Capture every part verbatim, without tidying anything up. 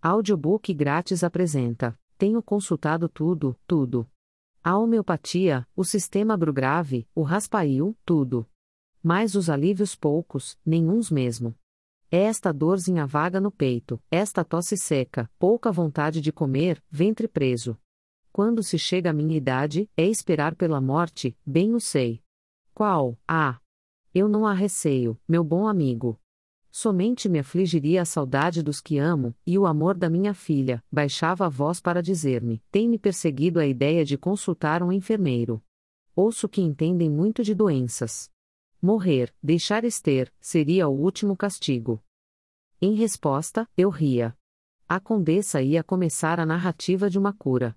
Audiobook grátis apresenta: Tenho consultado tudo, tudo. A homeopatia, o sistema Brugrave, o raspail, tudo. Mas os alívios poucos, nenhuns mesmo. É esta dorzinha vaga no peito, esta tosse seca, pouca vontade de comer, ventre preso. Quando se chega à minha idade, é esperar pela morte, bem o sei. Qual? Ah! Eu não a receio, meu bom amigo. Somente me afligiria a saudade dos que amo, e o amor da minha filha, baixava a voz para dizer-me, tem-me perseguido a ideia de consultar um enfermeiro. Ouço que entendem muito de doenças. Morrer, deixar ester, seria o último castigo. Em resposta, eu ria. A condessa ia começar a narrativa de uma cura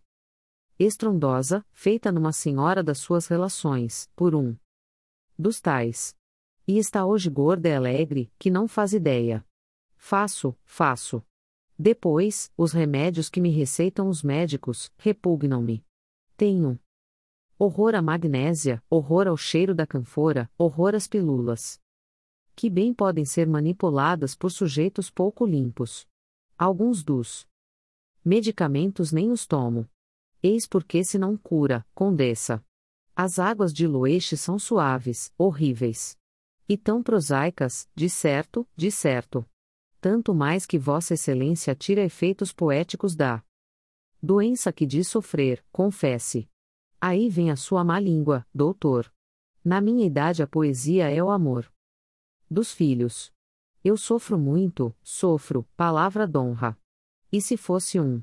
estrondosa, feita numa senhora das suas relações, por um dos tais. E está hoje gorda e alegre, que não faz ideia. Faço, faço. Depois, os remédios que me receitam os médicos, repugnam-me. Tenho horror à magnésia, horror ao cheiro da canfora, horror às pílulas. Que bem podem ser manipuladas por sujeitos pouco limpos. Alguns dos medicamentos nem os tomo. Eis porque se não cura, condessa. As águas de Loeche são suaves, horríveis. E tão prosaicas, de certo, de certo. Tanto mais que Vossa Excelência tira efeitos poéticos da doença que diz sofrer, confesse. Aí vem a sua má língua, doutor. Na minha idade a poesia é o amor dos filhos. Eu sofro muito, sofro, palavra d'honra. E se fosse um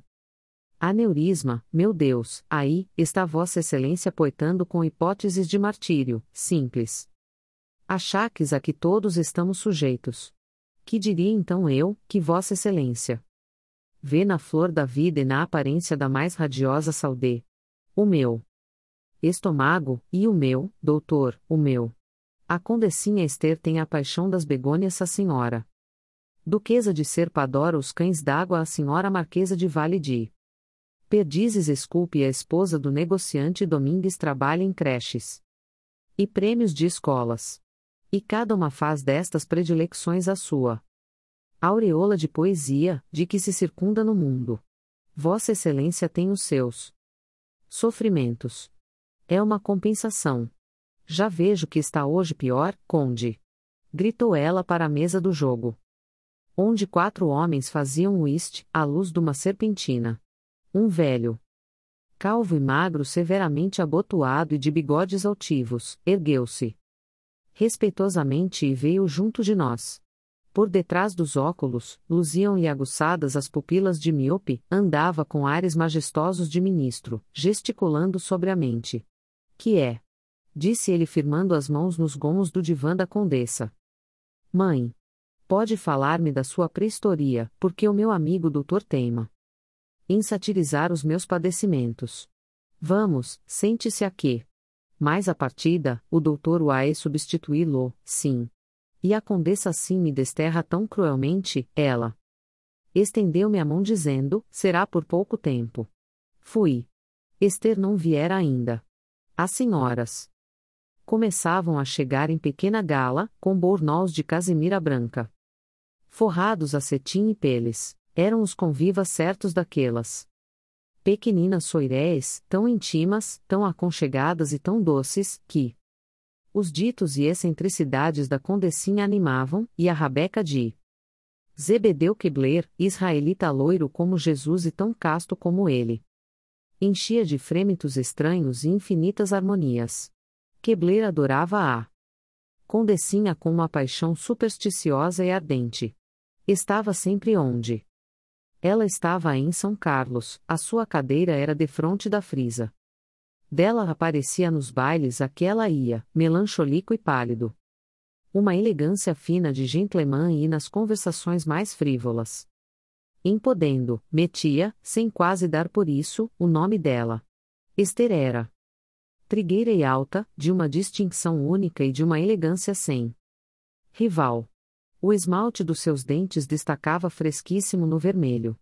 aneurisma, meu Deus, aí, está Vossa Excelência poetando com hipóteses de martírio, simples. Achaques a que todos estamos sujeitos. Que diria então eu, que Vossa Excelência vê na flor da vida e na aparência da mais radiosa saudê o meu estômago, e o meu, doutor, o meu. A condessinha Ester tem a paixão das begônias a senhora Duquesa de Serpa adora os cães d'água a senhora Marquesa de Vale de Perdizes esculpe a esposa do negociante Domingues trabalha em creches e prêmios de escolas. E cada uma faz destas predilecções a sua aureola de poesia, de que se circunda no mundo. Vossa Excelência tem os seus sofrimentos. É uma compensação. Já vejo que está hoje pior, conde. Gritou ela para a mesa do jogo, onde quatro homens faziam whist, à luz de uma serpentina. Um velho, calvo e magro, severamente abotoado e de bigodes altivos, ergueu-se respeitosamente e veio junto de nós. Por detrás dos óculos, luziam-lhe aguçadas as pupilas de míope, andava com ares majestosos de ministro, gesticulando sobriamente. Que é? Disse ele firmando as mãos nos gomos do divã da condessa. Mãe, pode falar-me da sua pré-historia, porque o meu amigo doutor teima em satirizar os meus padecimentos. Vamos, sente-se aqui. Mas a partida, o doutor Uae substituí-lo, sim. E a condessa assim me desterra tão cruelmente, ela estendeu-me a mão dizendo, será por pouco tempo. Fui. Ester não viera ainda. As senhoras começavam a chegar em pequena gala, com bornós de casimira branca, forrados a cetim e peles, eram os convivas certos daquelas pequeninas soirées, tão íntimas, tão aconchegadas e tão doces, que os ditos e excentricidades da condessinha animavam, e a rabeca de Zebedeu Kebler, israelita loiro como Jesus e tão casto como ele, enchia de frêmitos estranhos e infinitas harmonias. Kebler adorava a condessinha com uma paixão supersticiosa e ardente. Estava sempre onde ela estava em São Carlos, a sua cadeira era defronte da frisa dela, aparecia nos bailes a que ela ia, melancholico e pálido. Uma elegância fina de gentleman e nas conversações mais frívolas. Em podendo, metia, sem quase dar por isso, o nome dela. Ester era trigueira e alta, de uma distinção única e de uma elegância sem rival. O esmalte dos seus dentes destacava fresquíssimo no vermelho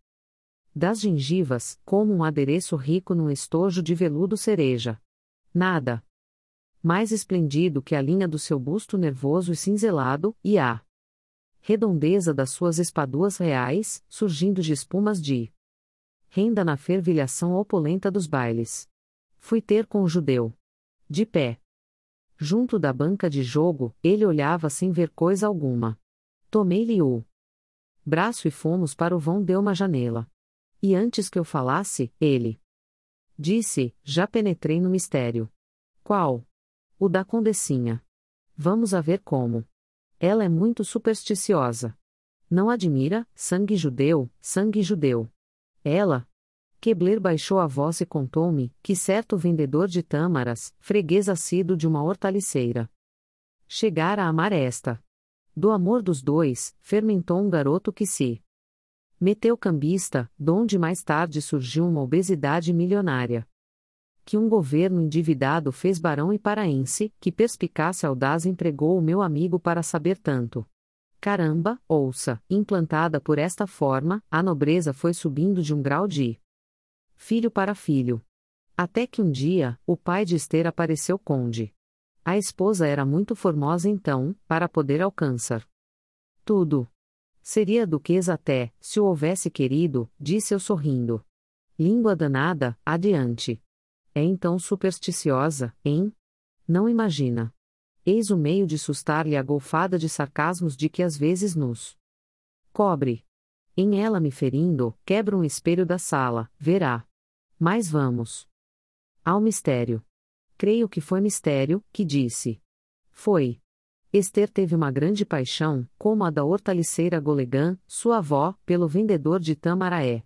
das gengivas, como um adereço rico num estojo de veludo cereja. Nada mais esplêndido que a linha do seu busto nervoso e cinzelado, e a redondeza das suas espaduas reais, surgindo de espumas de renda na fervilhação opulenta dos bailes. Fui ter com o judeu. De pé. Junto da banca de jogo, ele olhava sem ver coisa alguma. Tomei-lhe o braço e fomos para o vão de uma janela. E antes que eu falasse, ele disse: já penetrei no mistério. Qual? O da Condecinha. Vamos a ver como. Ela é muito supersticiosa. Não admira, sangue judeu, sangue judeu. Ela. Kebler baixou a voz e contou-me que certo vendedor de tâmaras, freguês assíduo de uma hortaliceira, chegara a amar esta. Do amor dos dois, fermentou um garoto que se meteu cambista, donde mais tarde surgiu uma obesidade milionária. Que um governo endividado fez barão e paraense, que perspicácia audaz empregou o meu amigo para saber tanto. Caramba, ouça, implantada por esta forma, a nobreza foi subindo de um grau de filho para filho. Até que um dia, o pai de Esther apareceu conde. A esposa era muito formosa então, para poder alcançar tudo. Seria duquesa até, se o houvesse querido, disse eu sorrindo. Língua danada, adiante. É então supersticiosa, hein? Não imagina. Eis o meio de sustar-lhe a golfada de sarcasmos de que às vezes nos cobre. Em ela me ferindo, quebra um espelho da sala, verá. Mas vamos ao mistério. Creio que foi mistério, que disse. Foi. Esther teve uma grande paixão, como a da hortaliceira Golegã, sua avó, pelo vendedor de Tamaraé.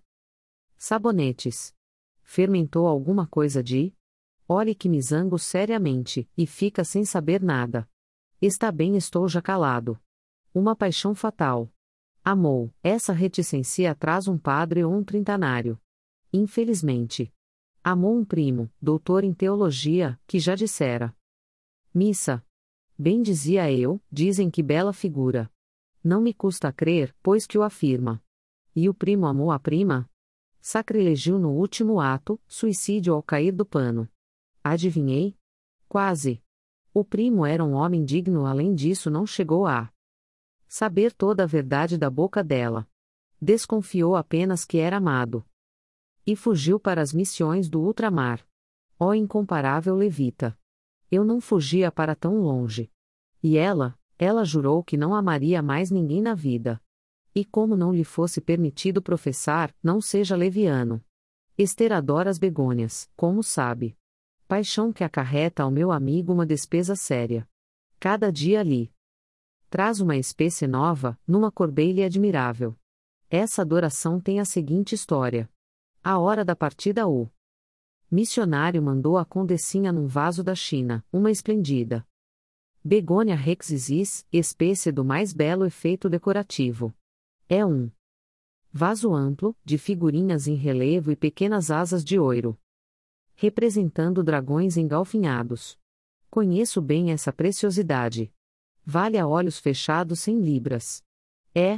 Sabonetes. Fermentou alguma coisa de? Olhe que me zango seriamente, e fica sem saber nada. Está bem, estou já calado. Uma paixão fatal. Amou, essa reticência traz um padre ou um trintanário. Infelizmente. Amou um primo, doutor em teologia, que já dissera. Missa. Bem dizia eu, dizem que bela figura. Não me custa crer, pois que o afirma. E o primo amou a prima? Sacrilegiu no último ato, suicídio ao cair do pano. Adivinhei? Quase. O primo era um homem digno, além disso não chegou a saber toda a verdade da boca dela. Desconfiou apenas que era amado. E fugiu para as missões do ultramar. Ó incomparável levita! Eu não fugia para tão longe. E ela, ela jurou que não amaria mais ninguém na vida. E como não lhe fosse permitido professar, não seja leviano. Esther adora as begônias, como sabe. Paixão que acarreta ao meu amigo uma despesa séria. Cada dia ali traz uma espécie nova, numa corbeilha admirável. Essa adoração tem a seguinte história. A hora da partida o missionário mandou a Condecinha num vaso da China, uma esplendida Begônia rexizis, espécie do mais belo efeito decorativo. É um vaso amplo, de figurinhas em relevo e pequenas asas de ouro, representando dragões engalfinhados. Conheço bem essa preciosidade. Vale a olhos fechados cem libras. É.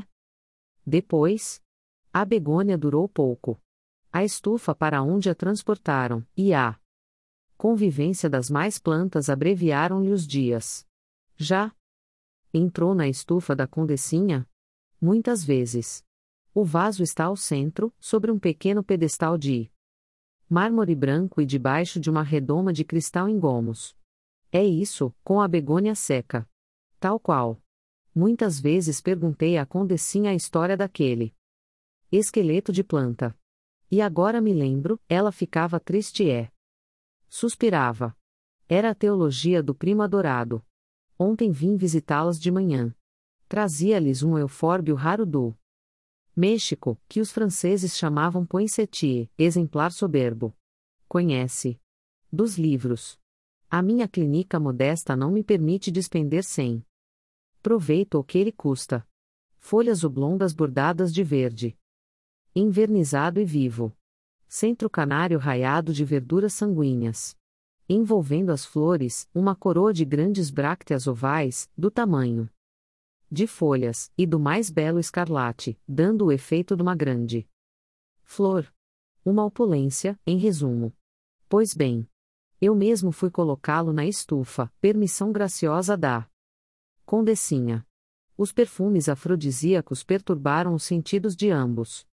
Depois, a begônia durou pouco. A estufa para onde a transportaram, e a convivência das mais plantas abreviaram-lhe os dias. Já entrou na estufa da Condecinha? Muitas vezes. O vaso está ao centro, sobre um pequeno pedestal de mármore branco e debaixo de uma redoma de cristal em gomos. É isso, com a begônia seca. Tal qual. Muitas vezes perguntei à Condecinha a história daquele esqueleto de planta. E agora me lembro, ela ficava triste é. Suspirava. Era a teologia do primo adorado. Ontem vim visitá-las de manhã. Trazia-lhes um eufórbio raro do México, que os franceses chamavam poinsettie, exemplar soberbo. Conhece. Dos livros. A minha clínica modesta não me permite despender sem proveito o que ele custa. Folhas oblongas bordadas de verde. Envernizado e vivo. Centro canário raiado de verduras sanguíneas. Envolvendo as flores, uma coroa de grandes brácteas ovais, do tamanho de folhas, e do mais belo escarlate, dando o efeito de uma grande flor. Uma opulência, em resumo. Pois bem. Eu mesmo fui colocá-lo na estufa, permissão graciosa da Condecinha. Os perfumes afrodisíacos perturbaram os sentidos de ambos.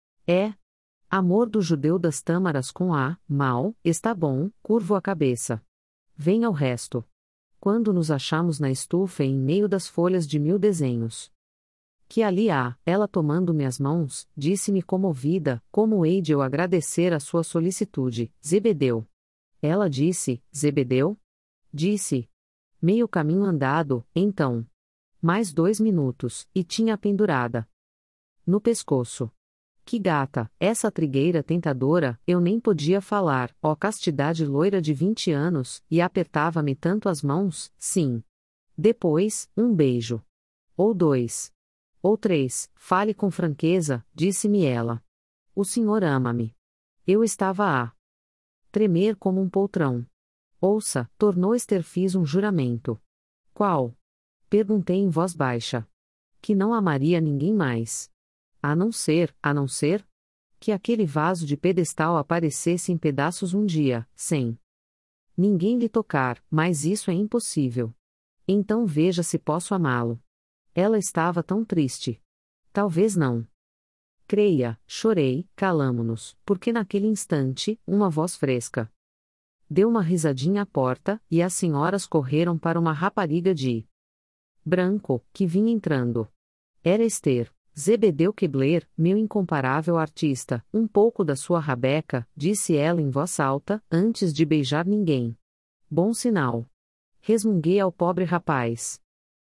É. Amor do judeu das tâmaras com A, mal, está bom, curvo a cabeça. Vem ao resto. Quando nos achamos na estufa em meio das folhas de mil desenhos. Que ali há, ela tomando-me as mãos, disse-me comovida, como hei de eu agradecer a sua solicitude, Zebedeu. Ela disse, Zebedeu? Disse. Meio caminho andado, então. Mais dois minutos, e tinha a pendurada no pescoço. Que gata, essa trigueira tentadora, eu nem podia falar, ó castidade loira de vinte anos, e apertava-me tanto as mãos, sim. Depois, um beijo. Ou dois. Ou três, fale com franqueza, disse-me ela. O senhor ama-me. Eu estava a tremer como um poltrão. Ouça, tornou Esther, fiz um juramento. Qual? Perguntei em voz baixa. Que não amaria ninguém mais. A não ser, a não ser? Que aquele vaso de pedestal aparecesse em pedaços um dia, sem ninguém lhe tocar, mas isso é impossível. Então veja se posso amá-lo. Ela estava tão triste. Talvez não. Creia, chorei, calamo-nos, porque naquele instante, uma voz fresca deu uma risadinha à porta, e as senhoras correram para uma rapariga de branco, que vinha entrando. Era Esther, Zebedeu Kebler, meu incomparável artista, um pouco da sua rabeca, disse ela em voz alta, antes de beijar ninguém. Bom sinal. Resmunguei ao pobre rapaz.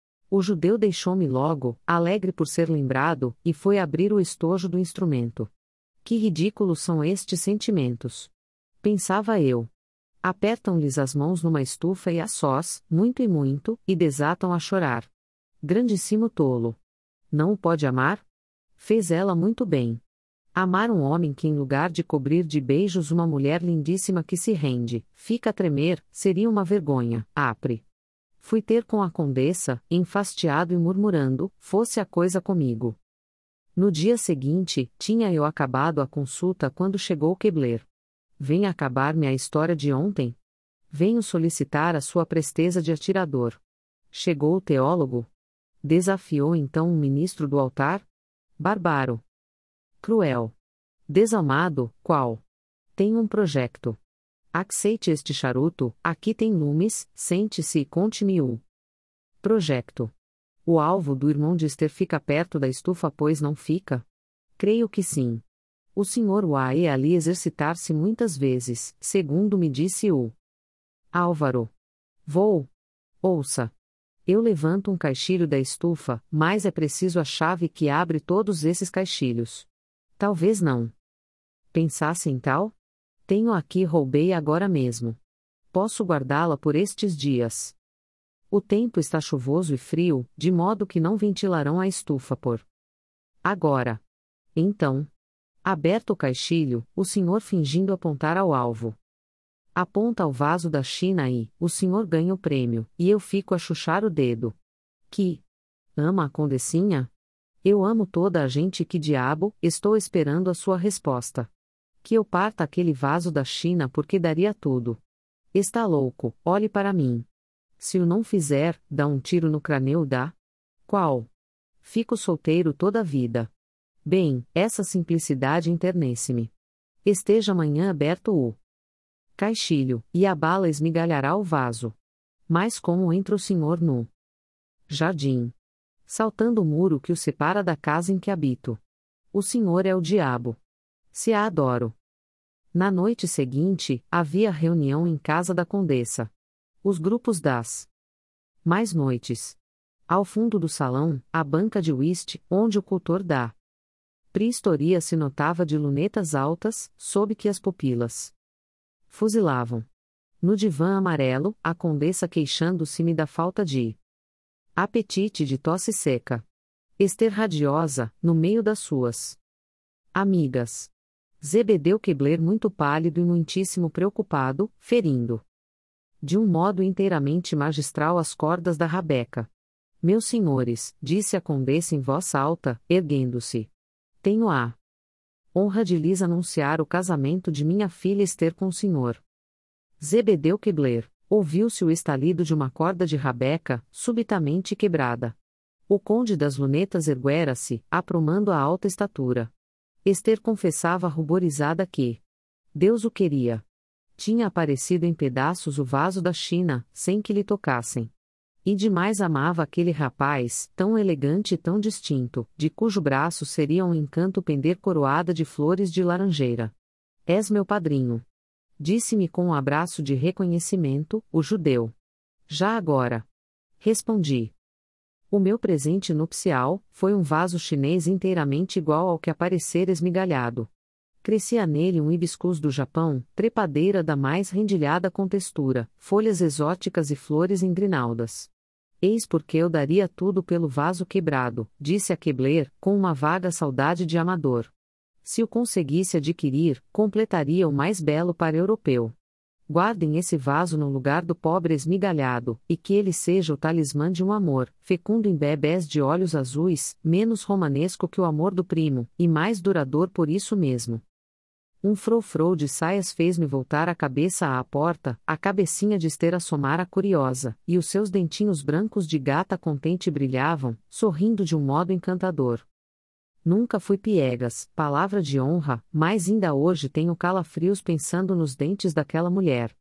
O judeu deixou-me logo, alegre por ser lembrado, e foi abrir o estojo do instrumento. Que ridículos são estes sentimentos! Pensava eu. Apertam-lhes as mãos numa estufa e a sós, muito e muito, e desatam a chorar. Grandíssimo tolo. Não o pode amar? Fez ela muito bem. Amar um homem que, em lugar de cobrir de beijos uma mulher lindíssima que se rende, fica a tremer, seria uma vergonha, apre. Fui ter com a condessa, enfastiado e murmurando, fosse a coisa comigo. No dia seguinte, tinha eu acabado a consulta quando chegou Kebler. Vem acabar-me a história de ontem? Venho solicitar a sua presteza de atirador. Chegou o teólogo? Desafiou então um ministro do altar? Bárbaro. Cruel. Desalmado, qual? Tenho um projeto. Aceite este charuto, aqui tem lumes, sente-se e conte-me o projeto. O alvo do irmão de Esther fica perto da estufa, pois não fica? Creio que sim. O senhor Uá é ali exercitar-se muitas vezes, segundo me disse o Álvaro. Vou. Ouça. Eu levanto um caixilho da estufa, mas é preciso a chave que abre todos esses caixilhos. Talvez não. Pensasse em tal? Tenho aqui, roubei agora mesmo. Posso guardá-la por estes dias. O tempo está chuvoso e frio, de modo que não ventilarão a estufa por agora. Então. Aberto o caixilho, o senhor fingindo apontar ao alvo. Aponta ao vaso da China e, o senhor ganha o prêmio, e eu fico a chuchar o dedo. Que? Ama a condessinha? Eu amo toda a gente, que diabo, estou esperando a sua resposta. Que eu parta aquele vaso da China porque daria tudo. Está louco, olhe para mim. Se o não fizer, dá um tiro no crânio da? Qual? Fico solteiro toda a vida. Bem, essa simplicidade enternece-me. Esteja amanhã aberto o caixilho, e a bala esmigalhará o vaso. Mas como entra o senhor no jardim? Saltando o muro que o separa da casa em que habito. O senhor é o diabo. Se a adoro. Na noite seguinte, havia reunião em casa da condessa. Os grupos das mais noites. Ao fundo do salão, a banca de uísque, onde o cultor da Pristoria se notava de lunetas altas, sob que as pupilas fuzilavam. No divã amarelo, a condessa queixando-se-me da falta de apetite, de tosse seca. Esther radiosa, no meio das suas amigas. Zebedeu Kebler muito pálido e muitíssimo preocupado, ferindo de um modo inteiramente magistral as cordas da rabeca. Meus senhores, disse a condessa em voz alta, erguendo-se. Tenho a honra de lhes anunciar o casamento de minha filha Esther com o senhor Zebedeu Kebler. Ouviu-se o estalido de uma corda de rabeca, subitamente quebrada. O conde das lunetas erguera-se, aprumando a alta estatura. Ester confessava ruborizada que Deus o queria. Tinha aparecido em pedaços o vaso da China, sem que lhe tocassem. E demais amava aquele rapaz, tão elegante e tão distinto, de cujo braço seria um encanto pender coroada de flores de laranjeira. És meu padrinho. Disse-me com um abraço de reconhecimento, o judeu. Já agora. Respondi. O meu presente nupcial foi um vaso chinês inteiramente igual ao que aparecera esmigalhado. Crescia nele um hibiscus do Japão, trepadeira da mais rendilhada contextura, folhas exóticas e flores em grinaldas. Eis porque eu daria tudo pelo vaso quebrado, disse a Kebler, com uma vaga saudade de amador. Se o conseguisse adquirir, completaria o mais belo par europeu. Guardem esse vaso no lugar do pobre esmigalhado, e que ele seja o talismã de um amor, fecundo em bebés de olhos azuis, menos romanesco que o amor do primo, e mais duradouro por isso mesmo. Um frou-frou de saias fez-me voltar a cabeça à porta, a cabecinha de Ester assomara curiosa, e os seus dentinhos brancos de gata contente brilhavam, sorrindo de um modo encantador. Nunca fui piegas, palavra de honra, mas ainda hoje tenho calafrios pensando nos dentes daquela mulher.